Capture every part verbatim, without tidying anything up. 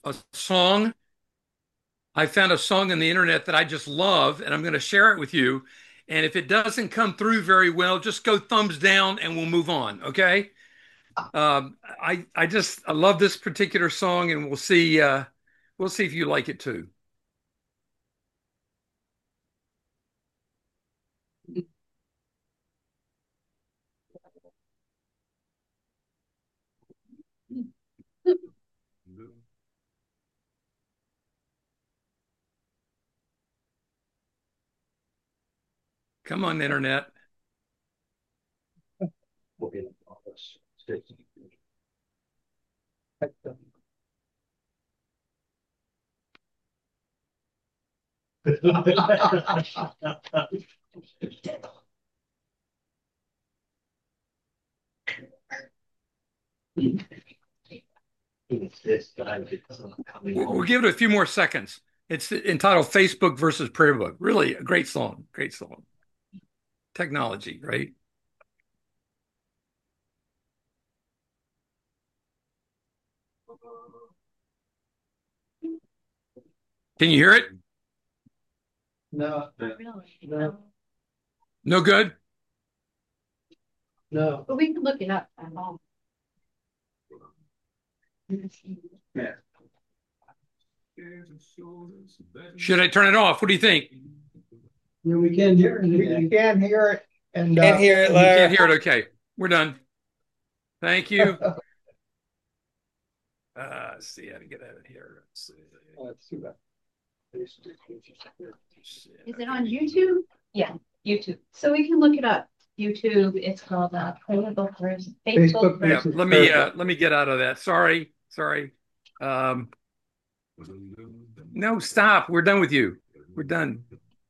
a song. I found a song on the internet that I just love, and I'm going to share it with you. And if it doesn't come through very well, just go thumbs down and we'll move on. Okay. Um, I I just I love this particular song, and we'll see uh, we'll see if you like it too. Come on, internet. We'll, we'll give it a few more seconds. It's entitled Facebook versus Prayer Book. Really a great song. Great song. Technology, right? Can you hear it? No, Not really. No, No good? no. But we can look it up at home. Yeah. Should I turn it off? What do you think? Yeah, we can hear it. We can hear it. And Can't uh, hear it, You can't Larry. hear it. Okay. We're done. Thank you. Uh, let's see how to get out of here. Let's see. Let's see that. Is Is it on YouTube? Yeah, YouTube. So we can look it up. YouTube. It's called uh, Facebook versus Facebook. Yeah, Facebook versus let me Prayer uh, let me get out of that. Sorry, sorry. Um, no, stop. We're done with you. We're done.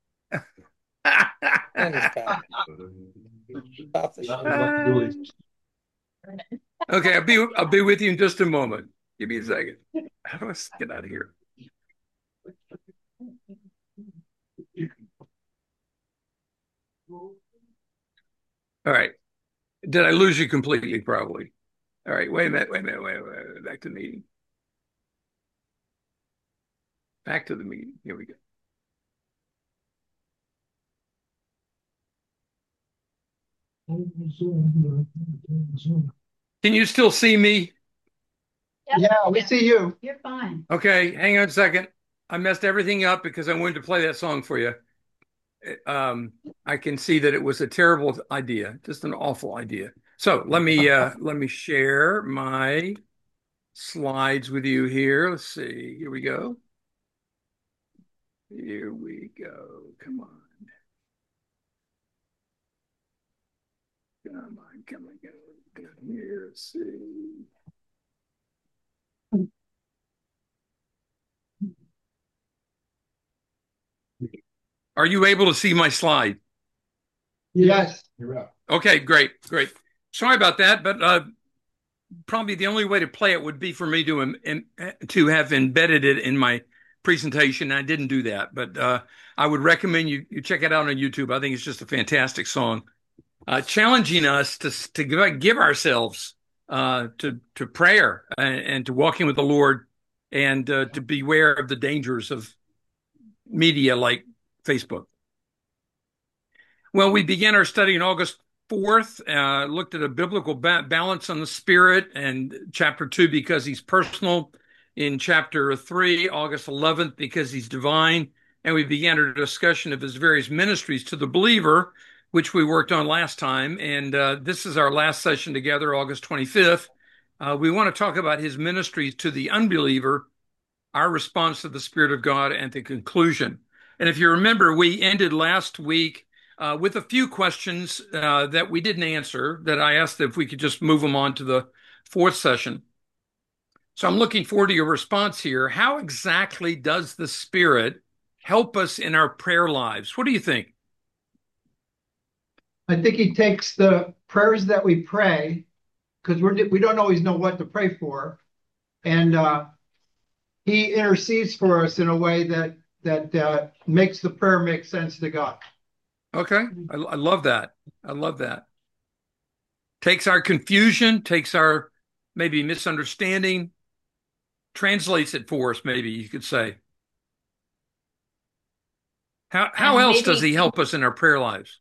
Stop the show. Okay, I'll be I'll be with you in just a moment. Give me a second. How do I get out of here? All right. Did I lose you completely? Probably. All right. Wait a minute. Wait a minute. Wait a minute. Back to the meeting. Back to the meeting. Here we go. Can you still see me? Yeah, we see you. You're fine. Okay, hang on a second. I messed everything up because I wanted to play that song for you. Um, I can see that it was a terrible idea, just an awful idea. So let me uh, let me share my slides with you here. Let's see. Here we go. Here we go. Come on. Come on, come on, come on. Here, let's see. Are you able to see my slide? Yes. You're up. Okay, great, great. Sorry about that, but uh, probably the only way to play it would be for me to um, em- to have embedded it in my presentation. I didn't do that, but uh, I would recommend you you check it out on YouTube. I think it's just a fantastic song, uh, challenging us to to give, give ourselves uh, to to prayer and, and to walking with the Lord, and uh, to beware of the dangers of media like Facebook. Well, we began our study on August fourth, uh, looked at a biblical ba- balance on the Spirit, and chapter two, because he's personal. In chapter three, August eleventh, because he's divine. And we began our discussion of his various ministries to the believer, which we worked on last time. And uh, this is our last session together, August twenty-fifth. Uh, we want to talk about his ministries to the unbeliever, our response to the Spirit of God, and the conclusion. And if you remember, we ended last week uh, with a few questions uh, that we didn't answer, that I asked if we could just move them on to the fourth session. So I'm looking forward to your response here. How exactly does the Spirit help us in our prayer lives? What do you think? I think he takes the prayers that we pray, because we're we don't always know what to pray for, and uh, he intercedes for us in a way that that uh, makes the prayer make sense to God. Okay, I, I love that. I love that. Takes our confusion, takes our maybe misunderstanding, translates it for us, maybe you could say. How how And else does maybe he help us in our prayer lives?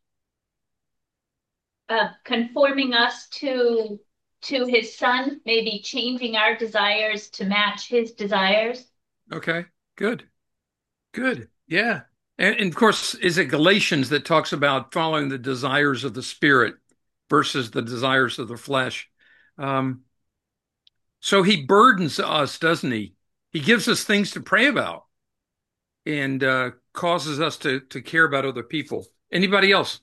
uh, conforming us to to his son, maybe changing our desires to match his desires. Okay, good, good. Yeah. And, and of course, is it Galatians that talks about following the desires of the spirit versus the desires of the flesh? Um, so he burdens us, doesn't he? He gives us things to pray about and uh, causes us to to care about other people. Anybody else?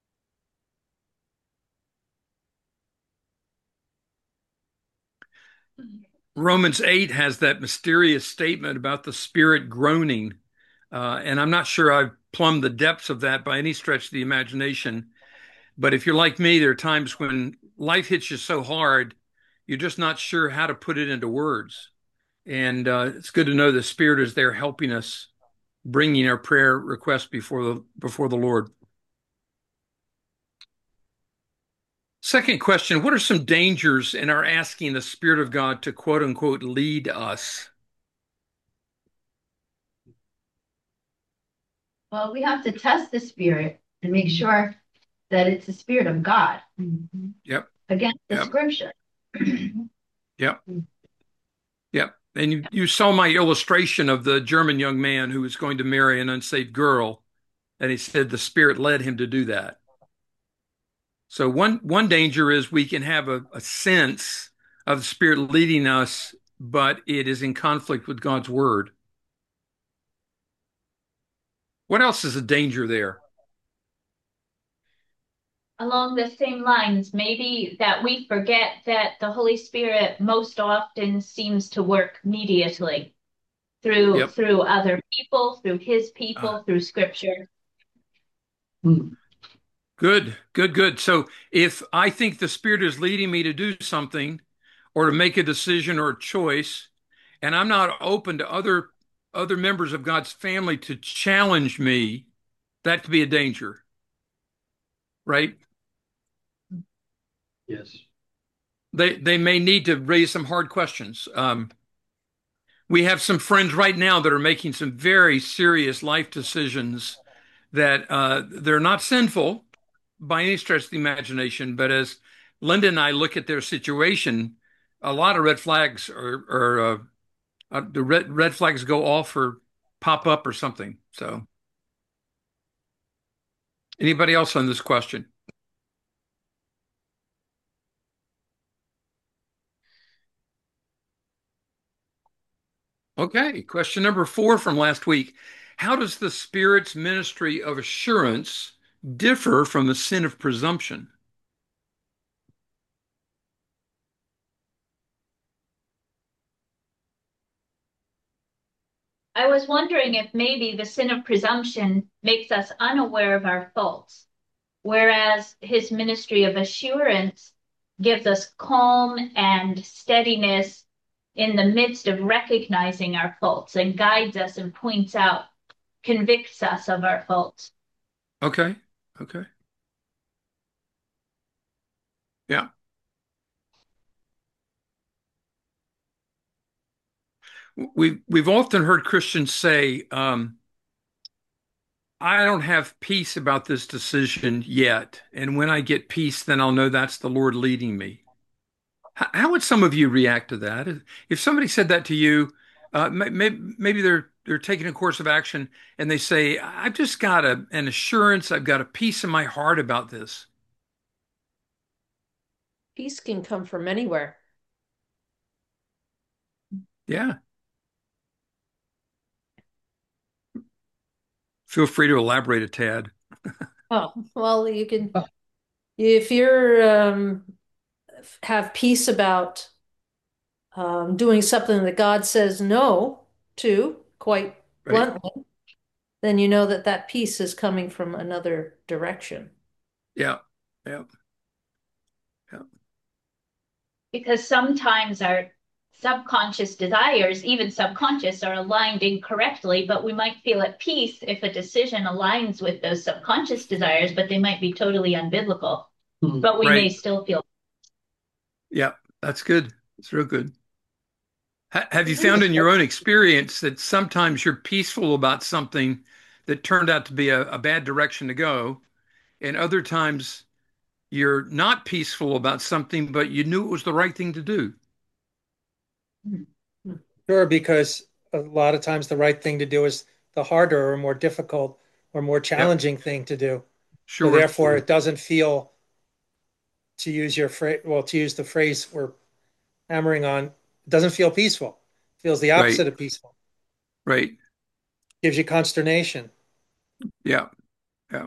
Romans eight has that mysterious statement about the spirit groaning. Uh, and I'm not sure I've plumbed the depths of that by any stretch of the imagination. But if you're like me, there are times when life hits you so hard, you're just not sure how to put it into words. And uh, it's good to know the Spirit is there helping us, bringing our prayer requests before the before the Lord. Second question, what are some dangers in our asking the Spirit of God to quote unquote lead us? Well, we have to test the spirit and make sure that it's the spirit of God Yep, against the yep, scripture. yep, yep. And you, you saw my illustration of the German young man who was going to marry an unsaved girl, and he said the Spirit led him to do that. So one one danger is we can have a, a sense of the Spirit leading us, but it is in conflict with God's word. What else is a danger there? Along the same lines, maybe that we forget that the Holy Spirit most often seems to work mediately through Yep. through other people, through his Uh, people, through scripture. good, good, good. So if I think the Spirit is leading me to do something or to make a decision or a choice, and I'm not open to other other members of God's family to challenge me, that could be a danger, right? Yes. They they may need to raise some hard questions. Um, we have some friends right now that are making some very serious life decisions that uh, they're not sinful by any stretch of the imagination, but as Linda and I look at their situation, a lot of red flags are, are uh, uh, the red red flags go off or pop up or something. So, anybody else on this question? Okay, question number four from last week. How does the Spirit's ministry of assurance differ from the sin of presumption? I was wondering if maybe the sin of presumption makes us unaware of our faults, whereas his ministry of assurance gives us calm and steadiness in the midst of recognizing our faults and guides us and points out, convicts us of our faults. Okay, okay, yeah. We've we've often heard Christians say, um, "I don't have peace about this decision yet, and when I get peace, then I'll know that's the Lord leading me." How, how would some of you react to that? If somebody said that to you, uh, maybe, maybe they're they're taking a course of action and they say, "I've just got a, an assurance, I've got a peace in my heart about this." Peace can come from anywhere. Yeah. Feel free to elaborate a tad. Oh, well, you can, if you're um, have peace about um, doing something that God says no to, quite Right. bluntly, then you know that that peace is coming from another direction. Yeah. Yeah. Yeah. Because sometimes our subconscious desires, even subconscious, are aligned incorrectly, but we might feel at peace if a decision aligns with those subconscious desires, but they might be totally unbiblical. Hmm. But we may Right. still feel. Yeah. That's good. It's real good. Ha- Have you found in your own experience that sometimes you're peaceful about something that turned out to be a, a bad direction to go, and other times you're not peaceful about something, but you knew it was the right thing to do? Sure, because a lot of times the right thing to do is the harder or more difficult or more Yep, challenging thing to do. So sure. therefore, it doesn't feel, to use your phrase, well, to use the phrase we're hammering on, it doesn't feel peaceful. It feels the Right, opposite of peaceful. right. Gives you consternation. Yeah, yeah.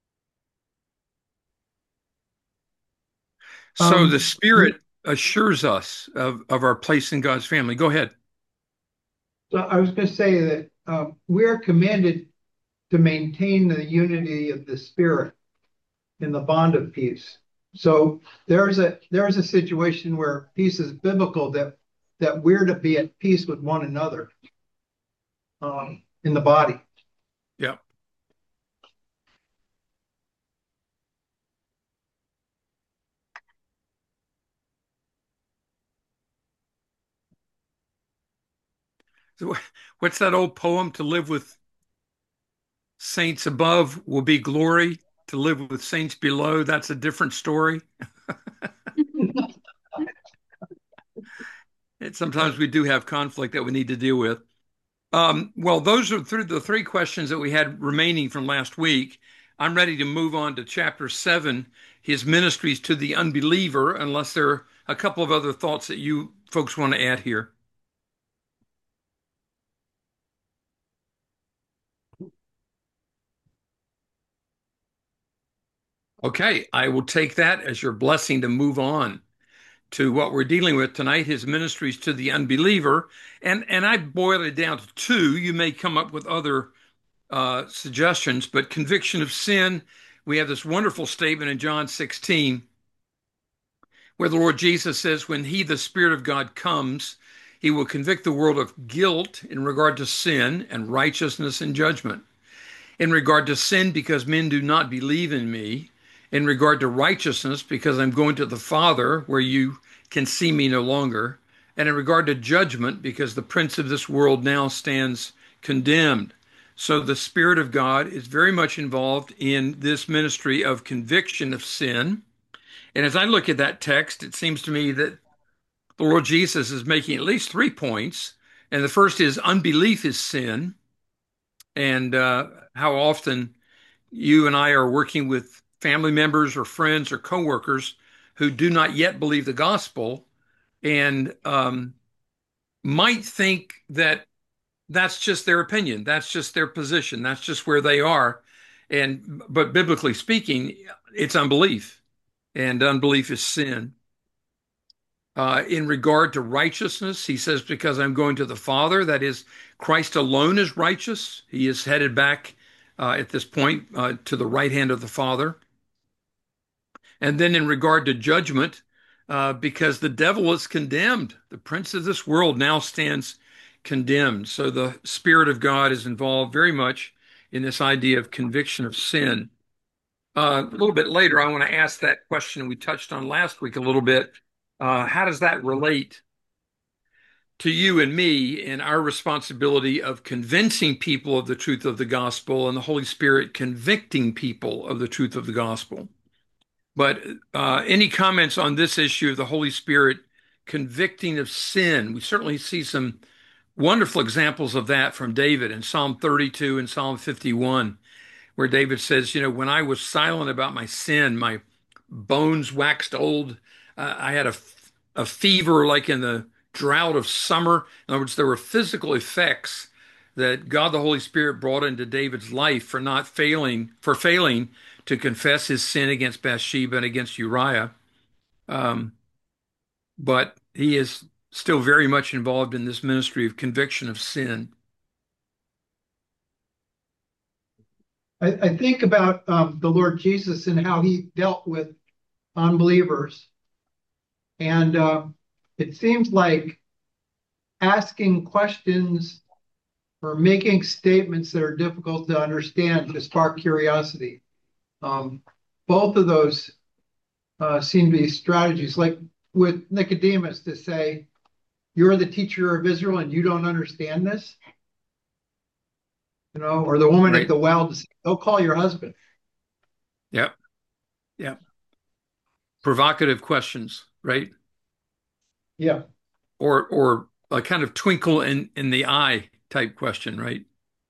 So the Um, Spirit assures us of, of our place in God's family. Go ahead. so I was going to say that um, we are commanded to maintain the unity of the Spirit in the bond of peace. So there's a there's a situation where peace is biblical, that that we're to be at peace with one another um, in the body. Yeah. So what's that old poem? To live with saints above will be glory. To live with saints below, that's a different story. And sometimes we do have conflict that we need to deal with. Um, well, those are through the three questions that we had remaining from last week. I'm ready to move on to chapter seven, his ministries to the unbeliever, unless there are a couple of other thoughts that you folks want to add here. Okay, I will take that as your blessing to move on to what we're dealing with tonight, his ministries to the unbeliever. And and I boiled it down to two. You may come up with other uh, suggestions, but conviction of sin. We have this wonderful statement in John sixteen where the Lord Jesus says, when he, the Spirit of God, comes, he will convict the world of guilt in regard to sin and righteousness and judgment. In regard to sin, because men do not believe in me. In regard to righteousness, because I'm going to the Father where you can see me no longer. And in regard to judgment, because the prince of this world now stands condemned. So the Spirit of God is very much involved in this ministry of conviction of sin. And as I look at that text, it seems to me that the Lord Jesus is making at least three points. And the first is unbelief is sin. And uh, how often you and I are working with family members or friends or coworkers who do not yet believe the gospel and um, might think that that's just their opinion, that's just their position, that's just where they are. And but biblically speaking, it's unbelief, and unbelief is sin. Uh, in regard to righteousness, he says, because I'm going to the Father, that is, Christ alone is righteous. He is headed back uh, at this point uh, to the right hand of the Father. And then in regard to judgment, uh, because the devil is condemned, the prince of this world now stands condemned. So the Spirit of God is involved very much in this idea of conviction of sin. Uh, a little bit later, I want to ask that question we touched on last week a little bit. Uh, how does that relate to you and me and our responsibility of convincing people of the truth of the gospel and the Holy Spirit convicting people of the truth of the gospel? But uh, any comments on this issue of the Holy Spirit convicting of sin? We certainly see some wonderful examples of that from David in Psalm thirty-two and Psalm fifty-one, where David says, you know, when I was silent about my sin, my bones waxed old. Uh, I had a, a fever like in the drought of summer. In other words, there were physical effects that God the Holy Spirit brought into David's life for not failing, for failing to confess his sin against Bathsheba and against Uriah. Um, but he is still very much involved in this ministry of conviction of sin. I, I think about um, the Lord Jesus and how he dealt with unbelievers. And uh, it seems like asking questions or making statements that are difficult to understand to spark curiosity. Um, both of those uh, seem to be strategies, like with Nicodemus to say, you're the teacher of Israel and you don't understand this? You know, or the woman at Right. the well to say, go call your husband. Yep. Yep. Provocative questions, right? Yeah. Or or a kind of twinkle in in the eye type question, right?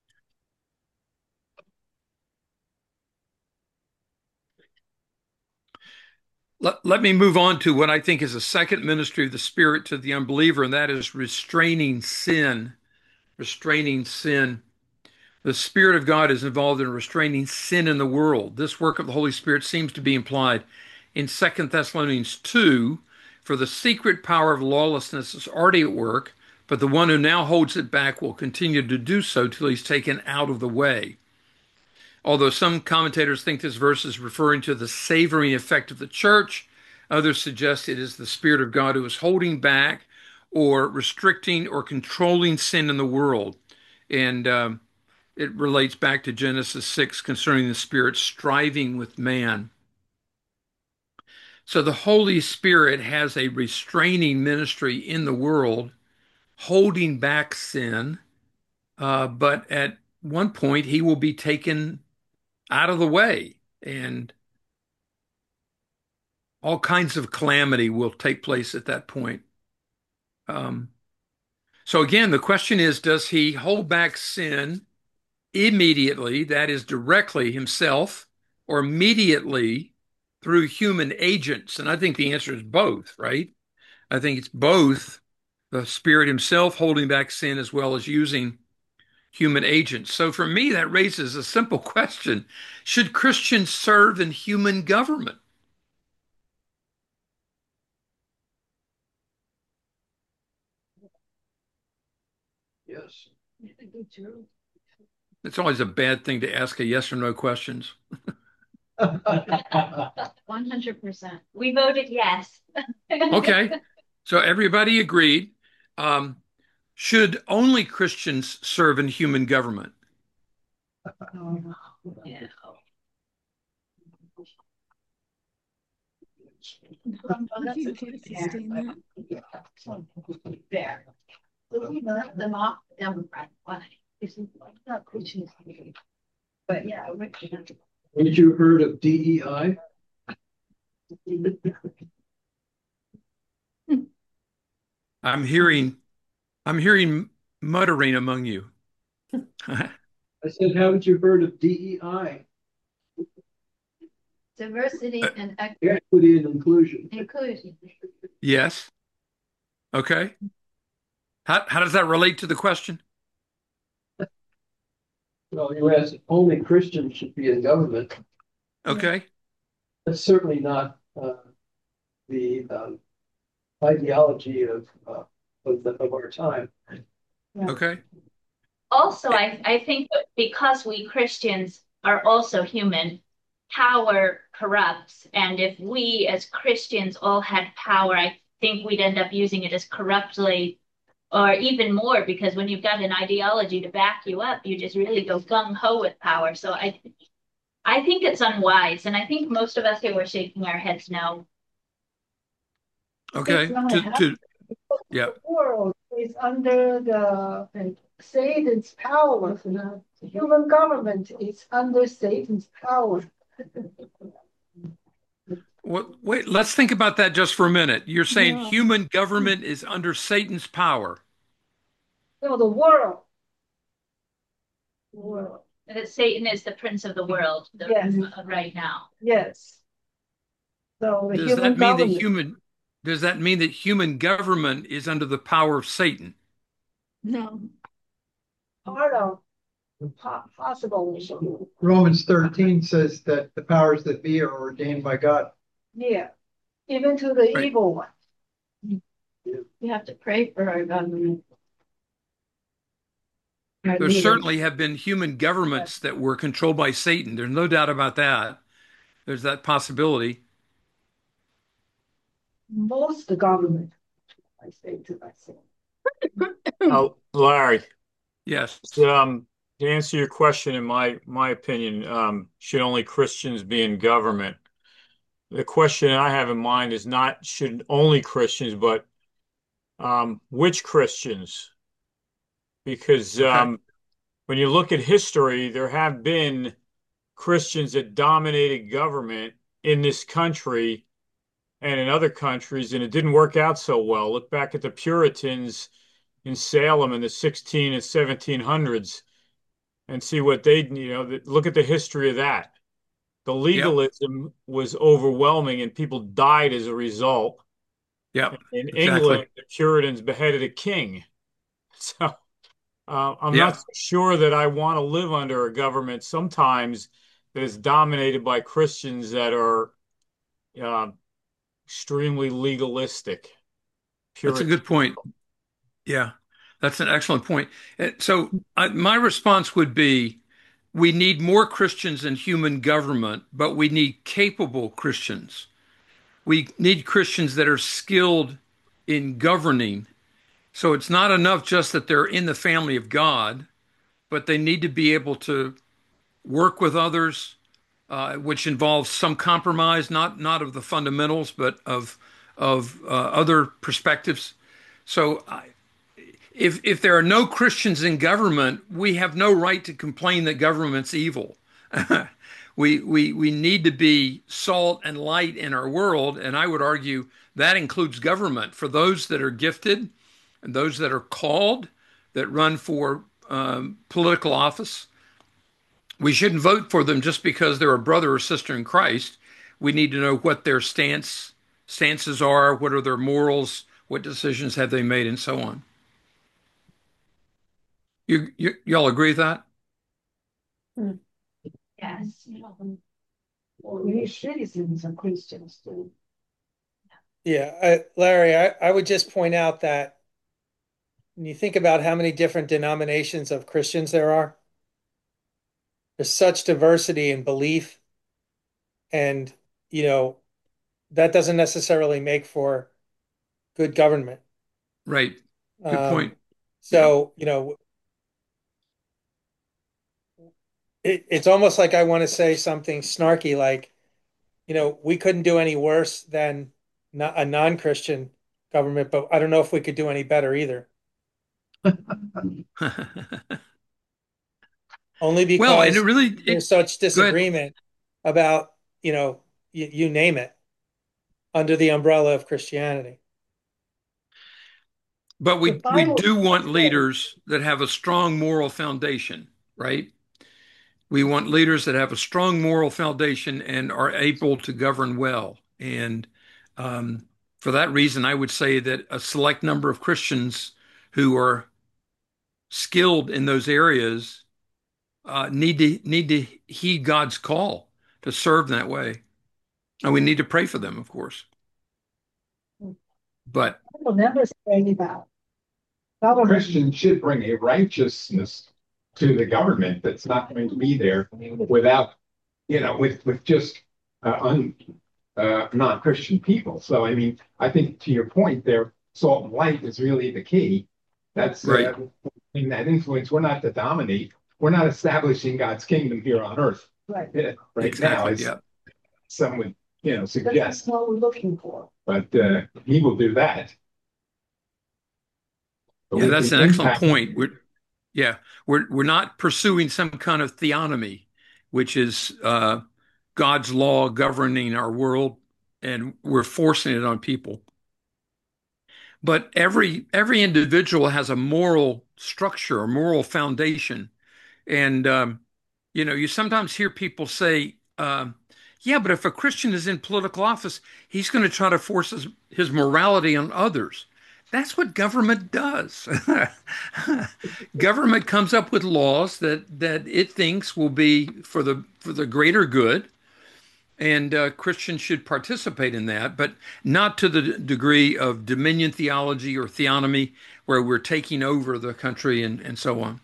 Let, let me move on to what I think is a second ministry of the Spirit to the unbeliever, and that is restraining sin. Restraining sin. The Spirit of God is involved in restraining sin in the world. This work of the Holy Spirit seems to be implied in Second Thessalonians two, for the secret power of lawlessness is already at work, but the one who now holds it back will continue to do so till he's taken out of the way. Although some commentators think this verse is referring to the savoring effect of the church, others suggest it is the Spirit of God who is holding back or restricting or controlling sin in the world. And um, it relates back to Genesis six concerning the Spirit striving with man. So the Holy Spirit has a restraining ministry in the world, holding back sin, uh, but at one point he will be taken out of the way, and all kinds of calamity will take place at that point. Um, so again, the question is, does he hold back sin immediately, that is directly himself, or immediately through human agents? And I think the answer is both, right? I think it's both the Spirit himself holding back sin as well as using human agents. So for me, that raises a simple question. Should Christians serve in human government? Yes. It's always a bad thing to ask a yes or no questions. One hundred percent. We voted yes. Okay, so everybody agreed. Um, should only Christians serve in human government? Yeah. There. Them off Democrat. Why? It's not Christian. But yeah. Haven't you heard of D E I? I'm hearing, I'm hearing muttering among you. I said, haven't you heard of D E I? Diversity and equ- Equity and inclusion. inclusion. Yes. Okay. How, how does that relate to the question? Well, you asked if only Christians should be in government. Okay. That's certainly not uh, the um, ideology of uh, of, the, of our time. Okay. Also, I, I think that because we Christians are also human, power corrupts. And if we as Christians all had power, I think we'd end up using it as corruptly or even more, because when you've got an ideology to back you up, you just really go gung ho with power. So I, I think it's unwise. And I think most of us here were shaking our heads no. Okay. To, to, yeah. The world is under the uh, Satan's power. The human government is under Satan's power. Well, wait, let's think about that just for a minute. You're saying Yeah. human government is under Satan's power. No, the world. The world. That Satan is the prince of the world the, Yes. right now. Yes. So the Does human that mean that government. human, does that mean that human government is under the power of Satan? No. Part of po- possible. Romans thirteen says that the powers that be are ordained by God. Yeah. Even to the Right. evil one. We have to pray for our government. Our There leaders. certainly have been human governments that were controlled by Satan. There's no doubt about that. There's that possibility. Most the government. I say to myself. Oh, Larry, Yes. um, to answer your question, in my my opinion, um, should only Christians be in government? The question I have in mind is not should only Christians, but Um, which Christians? Because Okay. um, when you look at history, there have been Christians that dominated government in this country and in other countries, and it didn't work out so well. Look back at the Puritans in Salem in the sixteen and seventeen hundreds and see what they, you know, look at the history of that. The Yep. legalism was overwhelming and people died as a result. Yep. In Exactly. England, the Puritans beheaded a king. So uh, I'm not Yep. so sure that I want to live under a government sometimes that is dominated by Christians that are uh, extremely legalistic, That's a Puritan. good point. Yeah. That's an excellent point. Uh, So I, my response would be, we need more Christians in human government, but we need capable Christians. We need Christians that are skilled in governing. So it's not enough just that they're in the family of God, but they need to be able to work with others, uh, which involves some compromise, not not of the fundamentals, but of of uh, other perspectives. So I, if if there are no Christians in government, we have no right to complain that government's evil. we we we need to be salt and light in our world, and I would argue that includes government for those that are gifted and those that are called that run for um, political office. We shouldn't vote for them just because they're a brother or sister in Christ. We need to know what their stance stances are, what are their morals, what decisions have they made, and so on. You, you y'all agree with that? Yes. We citizens are Christians too. Yeah, I, Larry, I, I would just point out that when you think about how many different denominations of Christians there are, there's such diversity in belief, and you know that doesn't necessarily make for good government. Right. Good Um, point. Yeah. so you know, it, it's almost like I want to say something snarky, like you know, we couldn't do any worse than not a non-Christian government, but I don't know if we could do any better either. Only Well, and it because really it there's such go ahead. disagreement about, you know, you, you name it under the umbrella of Christianity. But The we we Bible do want says, leaders that have a strong moral foundation, right? We want leaders that have a strong moral foundation and are able to govern well. And um, for that reason, I would say that a select number of Christians who are skilled in those areas uh, need to need to heed God's call to serve in that way, and we need to pray for them, of course. But I will never say about government. Christians should bring a righteousness to the government that's not going to be there without, you know, with with just uh, un, uh, non-Christian people. So, I mean, I think to your point there, salt and light is really the key. That's right, uh, in that influence. We're not to dominate. We're not establishing God's kingdom here on earth Right. uh, right now, exactly, as yeah, some would, you know, That's suggest. what we're looking for. But uh, He will do that. But yeah. we That's can an excellent impact. point. We're yeah, we're we're not pursuing some kind of theonomy, which is uh, God's law governing our world, and we're forcing it on people. But every every individual has a moral structure, a moral foundation. And um, you know, you sometimes hear people say, um, "Yeah, but if a Christian is in political office, he's going to try to force his, his morality on others." That's what government does. Government comes up with laws that that it thinks will be for the for the greater good, and uh, Christians should participate in that, but not to the degree of dominion theology or theonomy, where we're taking over the country and, and so on.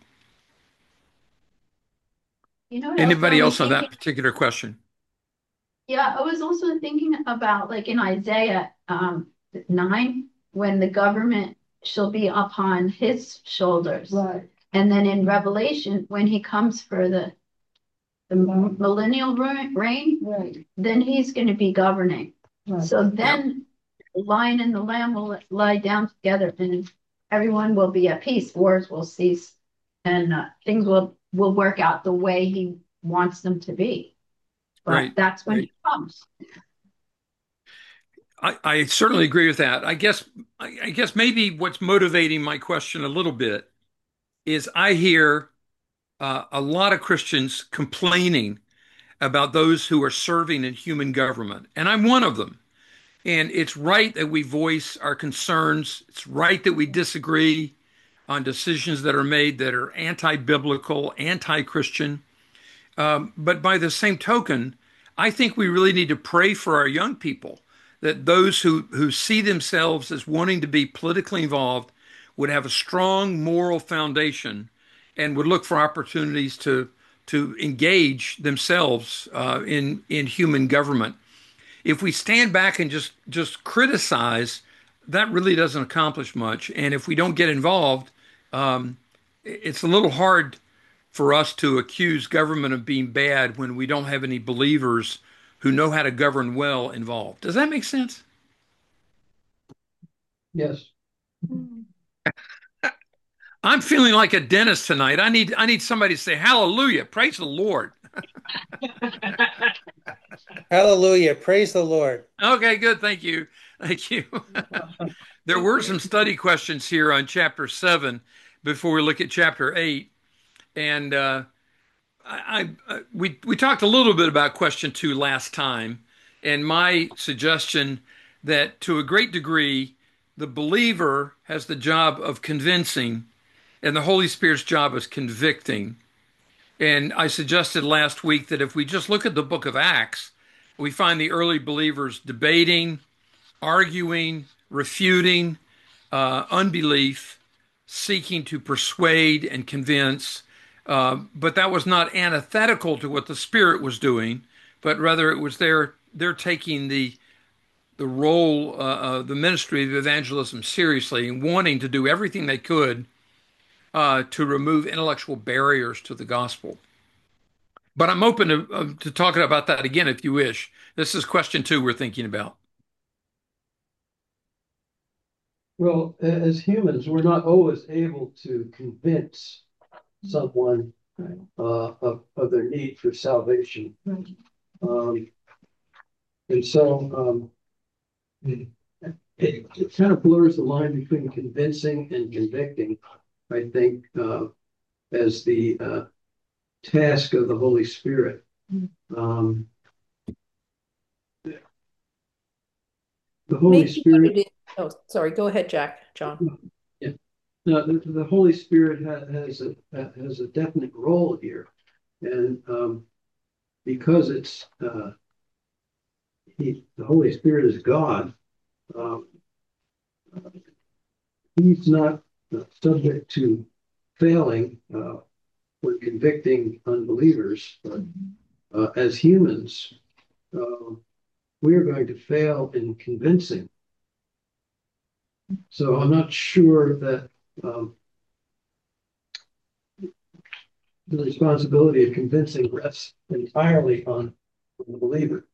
You know what else I Anybody was else on thinking? that particular question? Yeah, I was also thinking about like in Isaiah um nine, when the government shall be upon his shoulders. Right. And then in Revelation, when he comes for the the millennial reign, Right. then he's going to be governing. Right. So then The lion and the lamb will lie down together, and everyone will be at peace. Wars will cease, and uh, things will will work out the way he wants them to be. But Right. that's when Right. he comes. I, I certainly agree with that. I guess I, I guess maybe what's motivating my question a little bit is I hear uh, a lot of Christians complaining about those who are serving in human government, and I'm one of them. And it's right that we voice our concerns. It's right that we disagree on decisions that are made that are anti-biblical, anti-Christian. Um, but by the same token, I think we really need to pray for our young people, that those who, who see themselves as wanting to be politically involved would have a strong moral foundation and would look for opportunities to to engage themselves uh, in in human government. If we stand back and just just criticize, that really doesn't accomplish much. And if we don't get involved, um, it's a little hard for us to accuse government of being bad when we don't have any believers who know how to govern well involved. Does that make sense? Yes. I'm feeling like a dentist tonight. I need I need somebody to say hallelujah, praise the Lord. Hallelujah. Praise the Lord. Okay, good. Thank you. Thank you. There were some study questions here on chapter seven before we look at chapter eight. And uh, I, I we we talked a little bit about question two last time, and my suggestion that to a great degree the believer has the job of convincing, and the Holy Spirit's job is convicting. And I suggested last week that if we just look at the book of Acts, we find the early believers debating, arguing, refuting, uh, unbelief, seeking to persuade and convince. Uh, but that was not antithetical to what the Spirit was doing, but rather it was their they're taking the the role, uh, uh, the ministry of evangelism seriously and wanting to do everything they could uh, to remove intellectual barriers to the gospel. But I'm open to, uh, to talking about that again if you wish. This is question two we're thinking about. Well, a- as humans, we're not always able to convince someone uh, of, of their need for salvation. Um, and so um, it, it kind of blurs the line between convincing and convicting, I think, uh, as the uh, task of the Holy Spirit. Um, the Holy Maybe Spirit. what it is- oh, sorry. Go ahead, Jack. John. Yeah. No, the, the Holy Spirit ha- has a has a definite role here, and um, because it's uh, he, the Holy Spirit is God. Um, he's not uh, subject to failing uh, when convicting unbelievers, but uh, as humans, uh, we are going to fail in convincing. So I'm not sure that um, the responsibility of convincing rests entirely on the believer.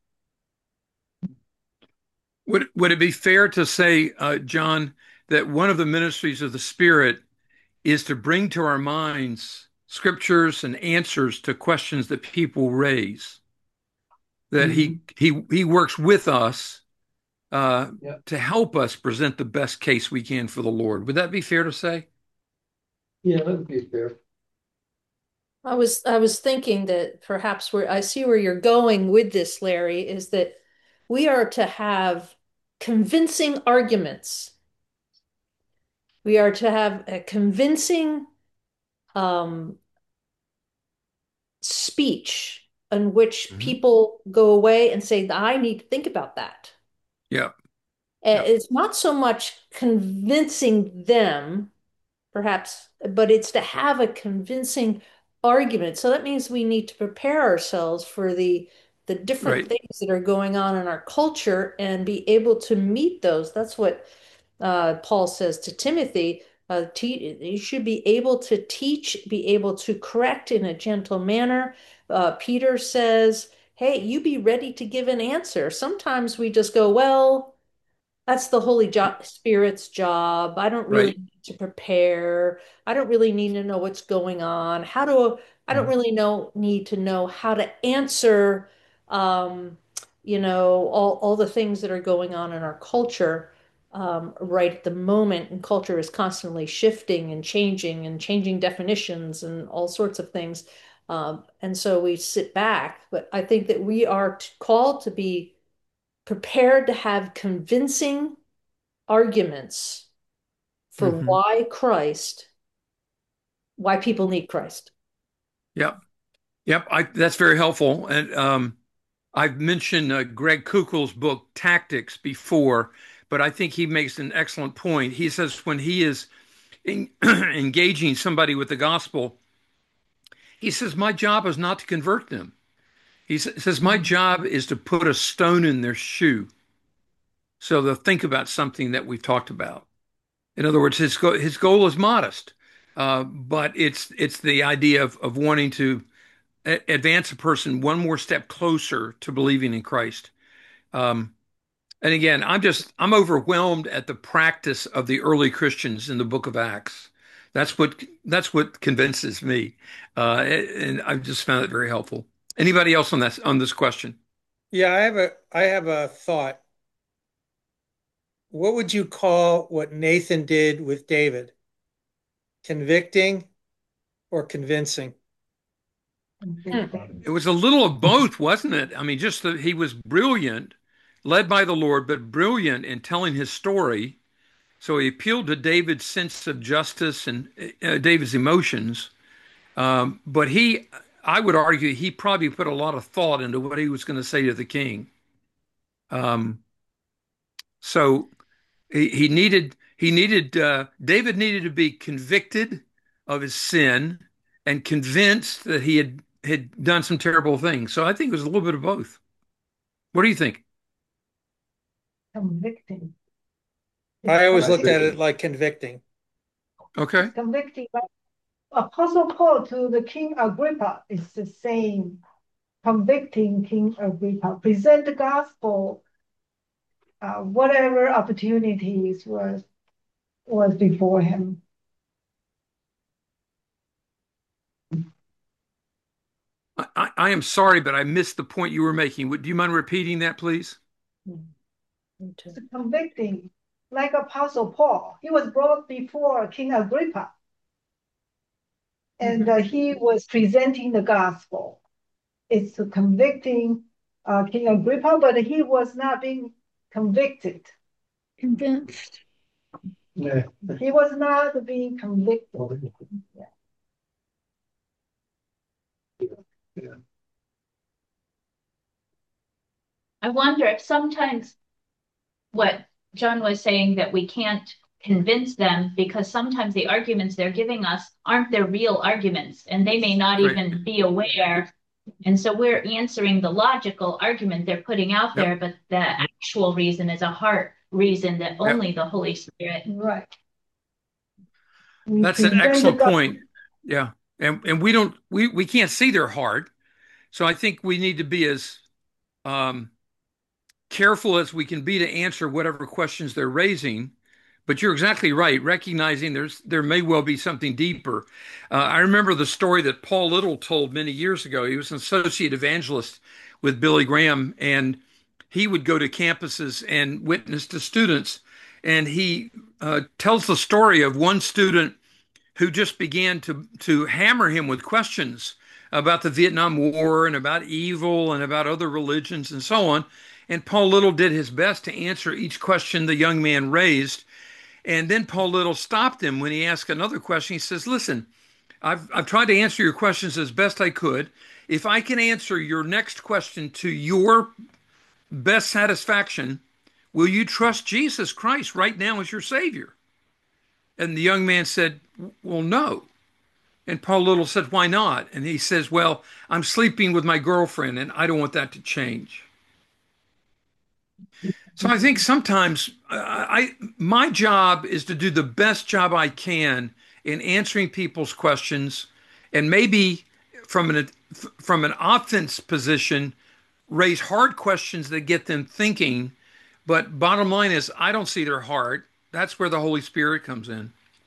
Would would it be fair to say, uh, John, that one of the ministries of the Spirit is to bring to our minds scriptures and answers to questions that people raise? That he he he works with us uh, Yeah. to help us present the best case we can for the Lord. Would that be fair to say? Yeah, that would be fair. I was I was thinking that perhaps where I see where you're going with this, Larry, is that we are to have convincing arguments. We are to have a convincing um, speech in which Mhm. people go away and say, I need to think about that. Yeah. Uh, Yeah. It's not so much convincing them, perhaps, but it's to have a convincing argument. So that means we need to prepare ourselves for the the different Right. things that are going on in our culture and be able to meet those. That's what uh, Paul says to Timothy. Uh, te you should be able to teach, be able to correct in a gentle manner. Uh, Peter says, hey, you be ready to give an answer. Sometimes we just go, well, that's the Holy jo Spirit's job. I don't really Right. need to prepare. I don't really need to know what's going on. How do I don't really know need to know how to answer, um, you know, all all the things that are going on in our culture, um, right at the moment. And culture is constantly shifting and changing and changing definitions and all sorts of things. Um, and so we sit back. But I think that we are t- called to be prepared to have convincing arguments for Hmm. why Christ, why people need Christ. Yep. Yep. I, that's very helpful. And um, I've mentioned uh, Greg Kuchel's book, Tactics, before, but I think he makes an excellent point. He says when he is en engaging somebody with the gospel, he says, my job is not to convert them. He sa- says, my job is to put a stone in their shoe so they'll think about something that we've talked about. In other words, his go his goal is modest, uh, but it's it's the idea of, of wanting to a- advance a person one more step closer to believing in Christ. Um, and again, I'm just I'm overwhelmed at the practice of the early Christians in the Book of Acts. That's what that's what convinces me, uh, and I've just found it very helpful. Anybody else on that on this question? Yeah, I have a I have a thought. What would you call what Nathan did with David? Convicting or convincing? Hmm. It was a little of both, wasn't it? I mean, just that he was brilliant, led by the Lord, but brilliant in telling his story. So he appealed to David's sense of justice and uh, David's emotions. Um, but he, I would argue, he probably put a lot of thought into what he was going to say to the king. Um, so he, he needed, he needed, uh, David needed to be convicted of his sin and convinced that he had had done some terrible things. So I think it was a little bit of both. What do you think? Convicting. I It's always looked at convicting. it like convicting. Okay. It's convicting. But Apostle Paul to the King Agrippa is the same. Convicting King Agrippa, present the gospel, uh, whatever opportunities was was before him. I, I am sorry, but I missed the point you were making. Would do you mind repeating that, please? It's convicting, like Apostle Paul. He was brought before King Agrippa, and uh, he was presenting the gospel. It's convicting uh, King Agrippa, but he was not being convicted. Convinced. Yeah. He was not being convicted. Yeah. Yeah. I wonder if sometimes what John was saying that we can't convince them because sometimes the arguments they're giving us aren't their real arguments and they may not Right. even be aware. And so we're answering the logical argument they're putting out Yep. there, but the actual reason is a heart reason that Yep. only the Holy Spirit. Right. We That's an present the excellent gospel. point. Yeah. And and we don't we we can't see their heart. So I think we need to be as um, careful as we can be to answer whatever questions they're raising. But you're exactly right, recognizing there's there may well be something deeper. Uh, I remember the story that Paul Little told many years ago. He was an associate evangelist with Billy Graham, and he would go to campuses and witness to students. And he uh, tells the story of one student who just began to to hammer him with questions about the Vietnam War and about evil and about other religions and so on. And Paul Little did his best to answer each question the young man raised. And then Paul Little stopped him when he asked another question. He says, listen, I've, I've tried to answer your questions as best I could. If I can answer your next question to your best satisfaction, will you trust Jesus Christ right now as your Savior? And the young man said, well, no. And Paul Little said, why not? And he says, well, I'm sleeping with my girlfriend and I don't want that to change. So I think sometimes uh, I my job is to do the best job I can in answering people's questions, and maybe from an from an offense position, raise hard questions that get them thinking, But bottom line is, I don't see their heart. That's where the Holy Spirit comes in.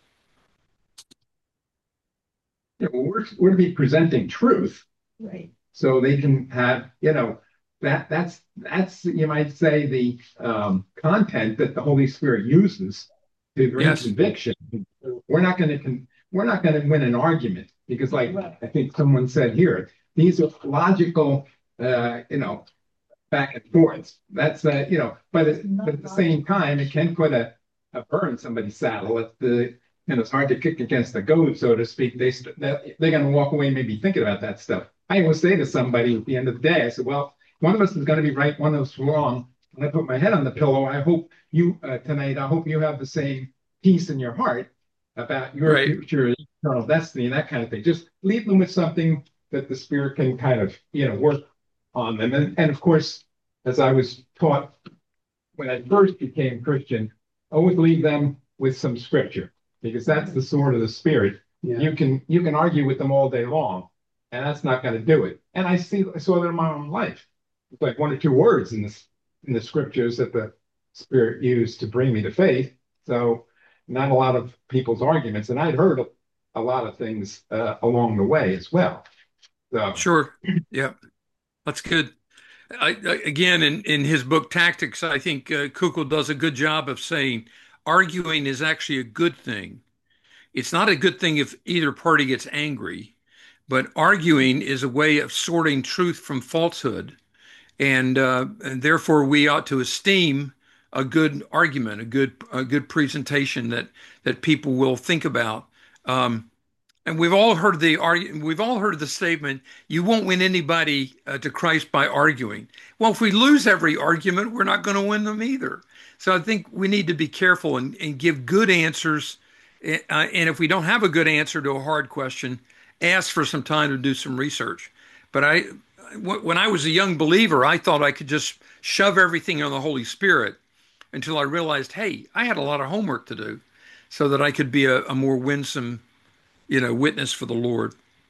Yeah, well, we're we're to be presenting truth, Right. so they can have, you know, that that's that's you might say the um, content that the Holy Spirit uses to bring Yes. conviction. We're not going to con- we're not going to win an argument because, like Right. I think someone said here, these are logical, uh, you know, back and forths. That's uh, you know, but, it, but at the same time, it can put a, a burr in somebody's saddle. If the and it's hard to kick against the goad, so to speak. They they're going to walk away maybe thinking about that stuff. I always say to somebody at the end of the day, I said, well, one of us is going to be right, one of us wrong. When I put my head on the pillow, I hope you uh, tonight, I hope you have the same peace in your heart about your Right. future, eternal destiny, and that kind of thing. Just leave them with something that the Spirit can kind of, you know, work on them. And, and of course, as I was taught when I first became Christian, always leave them with some scripture because that's the sword of the Spirit. Yeah. You can you can argue with them all day long, and that's not going to do it. And I see I saw that in my own life. It's like one or two words in this in the scriptures that the Spirit used to bring me to faith. So not a lot of people's arguments, and I'd heard a, a lot of things uh, along the way as well. So Sure. Yeah. That's good. I, I, again, in, in his book Tactics, I think uh, Kukul does a good job of saying arguing is actually a good thing. It's not a good thing if either party gets angry, but arguing is a way of sorting truth from falsehood. And, uh, and therefore, we ought to esteem a good argument, a good a good presentation that that people will think about. Um, and we've all heard the argu- we've all heard the statement, "You won't win anybody uh, to Christ by arguing." Well, if we lose every argument, we're not going to win them either. So I think we need to be careful and, and give good answers. Uh, and if we don't have a good answer to a hard question, ask for some time to do some research. But I, when I was a young believer, I thought I could just shove everything on the Holy Spirit until I realized, hey, I had a lot of homework to do so that I could be a, a more winsome, you know, witness for the Lord.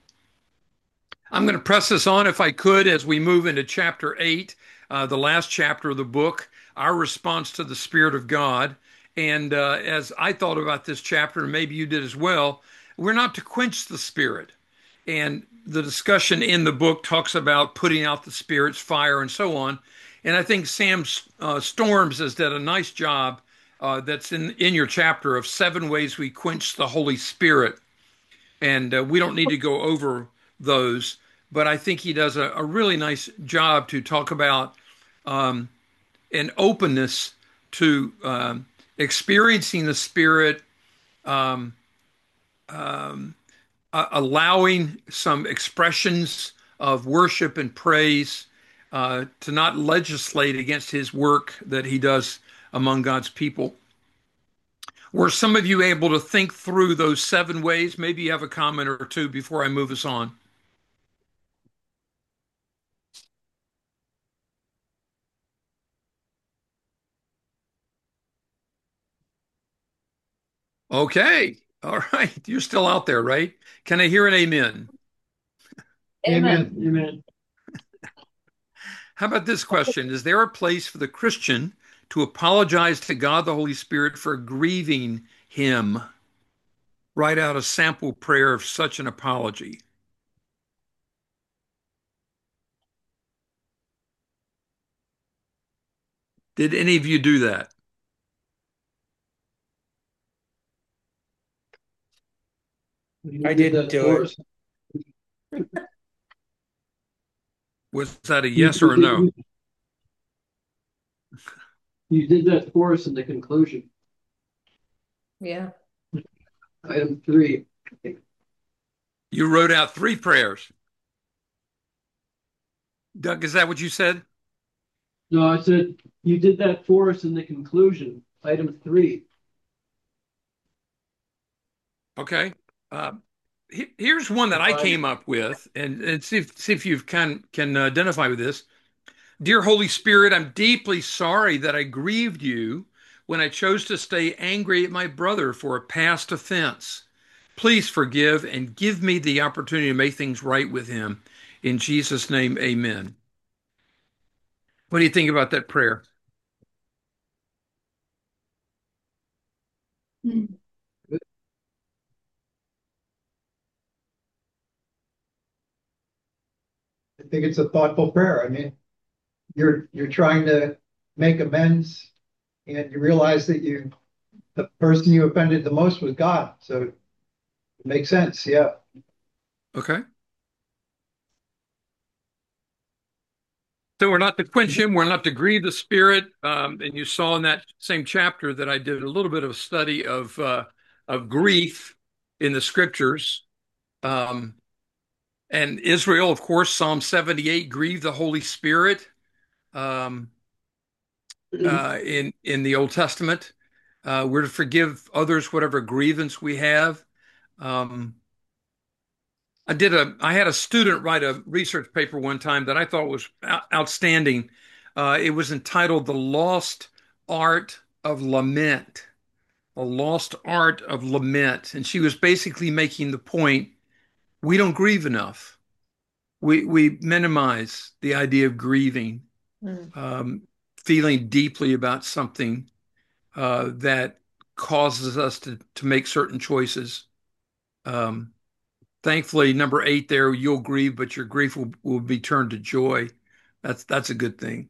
I'm going to press this on if I could as we move into chapter eight, uh, the last chapter of the book, our response to the Spirit of God. And uh, as I thought about this chapter, and maybe you did as well, we're not to quench the Spirit. And the discussion in the book talks about putting out the Spirit's fire and so on. And I think Sam uh, Storms has done a nice job uh, that's in, in your chapter of seven ways we quench the Holy Spirit. And uh, we don't need to go over those, but I think he does a, a really nice job to talk about um, an openness to um, experiencing the Spirit, um, um, uh, allowing some expressions of worship and praise, uh, to not legislate against his work that he does among God's people. Were some of you able to think through those seven ways? Maybe you have a comment or two before I move us on. Okay. All right. You're still out there, right? Can I hear an amen? Amen. Amen. How about this question? Is there a place for the Christian to apologize to God the Holy Spirit for grieving him? Write out a sample prayer of such an apology. Did any of you do that? You I did didn't that do for it. us. Was that a You, yes you or a did, no? you, you did that for us in the conclusion. Yeah. Item three. You wrote out three prayers. Doug, is that what you said? No, I said you did that for us in the conclusion. Item three. Okay. Uh, he- here's one that I came up with, and, and see if see if you can can identify with this. Dear Holy Spirit, I'm deeply sorry that I grieved you when I chose to stay angry at my brother for a past offense. Please forgive and give me the opportunity to make things right with him. In Jesus' name, amen. What do you think about that prayer? Mm. I think it's a thoughtful prayer. I mean, you're you're trying to make amends, and you realize that you the person you offended the most was God. So it makes sense. Yeah. Okay. So we're not to quench him, we're not to grieve the spirit. Um, and you saw in that same chapter that I did a little bit of study of uh, of grief in the scriptures. Um, and Israel, of course, Psalm seventy-eight, grieve the Holy Spirit um, uh, in in the Old Testament. Uh, we're to forgive others whatever grievance we have. Um, I did a, I had a student write a research paper one time that I thought was outstanding. Uh, it was entitled The Lost Art of Lament, The Lost Art of Lament. And she was basically making the point, we don't grieve enough. We, we minimize the idea of grieving, Mm. um, feeling deeply about something uh, that causes us to, to make certain choices. Um, Thankfully, number eight there, you'll grieve, but your grief will, will be turned to joy. That's that's a good thing.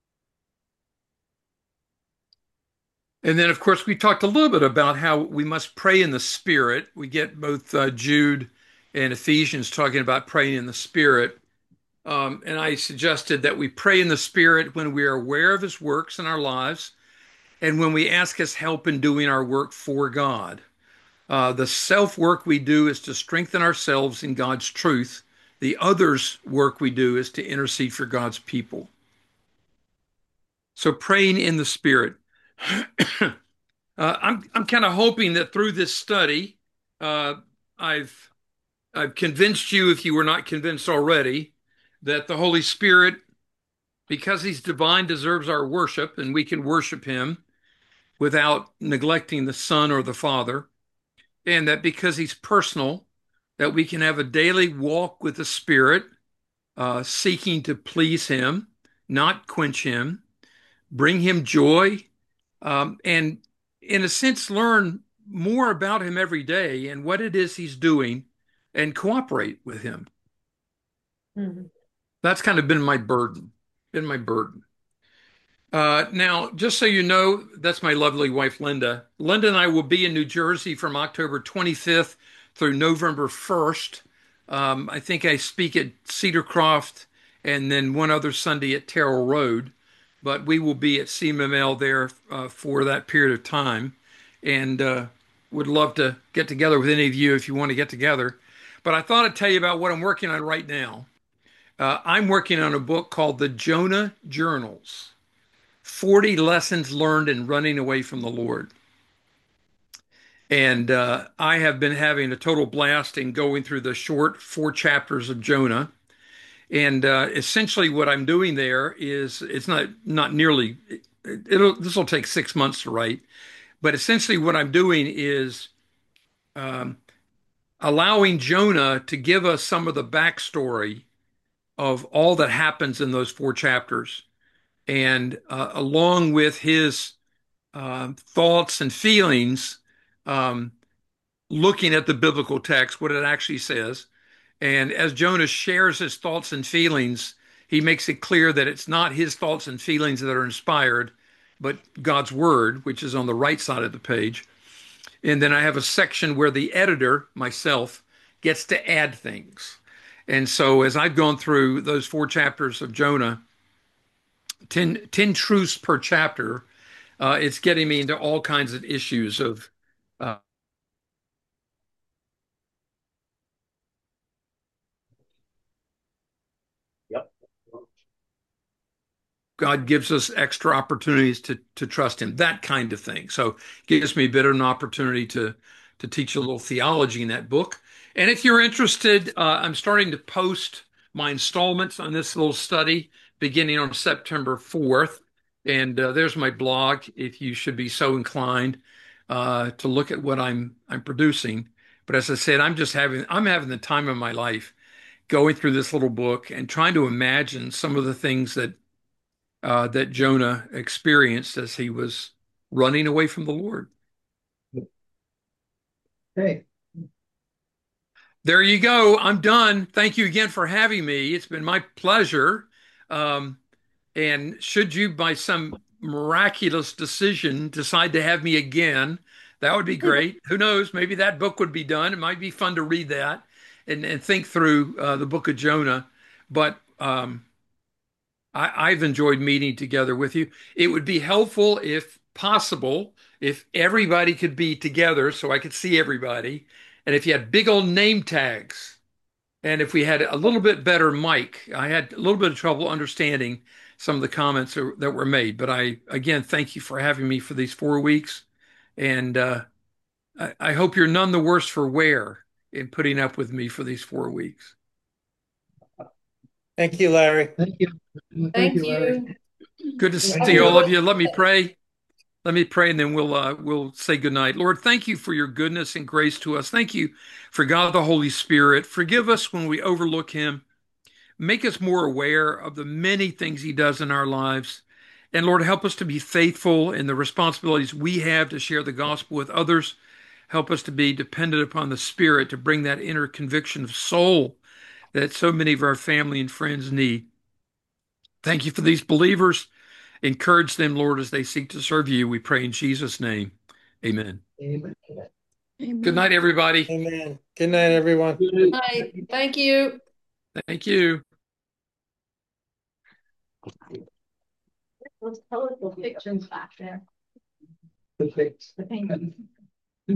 And then, of course, we talked a little bit about how we must pray in the Spirit. We get both uh, Jude and Ephesians talking about praying in the Spirit. Um, and I suggested that we pray in the Spirit when we are aware of His works in our lives and when we ask His help in doing our work for God. Uh, the self work we do is to strengthen ourselves in God's truth. The others' work we do is to intercede for God's people. So praying in the Spirit. uh, I'm I'm kind of hoping that through this study, uh, I've I've convinced you, if you were not convinced already, that the Holy Spirit, because He's divine, deserves our worship, and we can worship Him without neglecting the Son or the Father. And that because He's personal, that we can have a daily walk with the Spirit, uh, seeking to please Him, not quench Him, bring Him joy, um, and in a sense, learn more about Him every day and what it is He's doing and cooperate with Him. Mm-hmm. That's kind of been my burden, been my burden. Uh, now, just so you know, that's my lovely wife, Linda. Linda and I will be in New Jersey from October twenty-fifth through November first. Um, I think I speak at Cedar Croft and then one other Sunday at Terrell Road, but we will be at C M M L there uh, for that period of time, and uh, would love to get together with any of you if you want to get together. But I thought I'd tell you about what I'm working on right now. Uh, I'm working on a book called The Jonah Journals. forty lessons learned in running away from the Lord. And uh, I have been having a total blast in going through the short four chapters of Jonah. And uh, essentially what I'm doing there is, it's not not nearly, it'll, this will take six months to write. But essentially what I'm doing is um, allowing Jonah to give us some of the backstory of all that happens in those four chapters. And uh, along with his uh, thoughts and feelings, um, looking at the biblical text, what it actually says. And as Jonah shares his thoughts and feelings, he makes it clear that it's not his thoughts and feelings that are inspired, but God's word, which is on the right side of the page. And then I have a section where the editor, myself, gets to add things. And so as I've gone through those four chapters of Jonah, ten, ten truths per chapter, uh, it's getting me into all kinds of issues of uh, Yep. God gives us extra opportunities to to trust Him, that kind of thing. So it gives me a bit of an opportunity to to teach a little theology in that book. And if you're interested, uh, I'm starting to post my installments on this little study beginning on September fourth. And uh, there's my blog if you should be so inclined uh, to look at what I'm I'm producing. But as I said, I'm just having I'm having the time of my life going through this little book and trying to imagine some of the things that uh, that Jonah experienced as he was running away from the Lord. Hey, There you go. I'm done. Thank you again for having me. It's been my pleasure. Um, and should you, by some miraculous decision, decide to have me again, that would be great. Who knows? Maybe that book would be done. It might be fun to read that and, and think through uh, the book of Jonah. But um, I, I've enjoyed meeting together with you. It would be helpful if possible, if everybody could be together so I could see everybody. And if you had big old name tags, and if we had a little bit better mic. I had a little bit of trouble understanding some of the comments that that were made. But I, again, thank you for having me for these four weeks. And uh, I, I hope you're none the worse for wear in putting up with me for these four weeks. Thank you, Larry. thank you. Thank Thank you, Larry. you. Good to Thank see you. all of you. Let me pray. Let me pray, and then we'll uh, we'll say goodnight. Lord, thank you for your goodness and grace to us. Thank you for God the Holy Spirit. Forgive us when we overlook him. Make us more aware of the many things he does in our lives. And Lord, help us to be faithful in the responsibilities we have to share the gospel with others. Help us to be dependent upon the Spirit to bring that inner conviction of soul that so many of our family and friends need. Thank you for these believers. Encourage them, Lord, as they seek to serve you. We pray in Jesus' name. Amen. Amen. Good night, everybody. Amen. Good night, everyone. Good. Hi, thank you. Thank you. Those colorful pictures back there. Perfect. The paintings.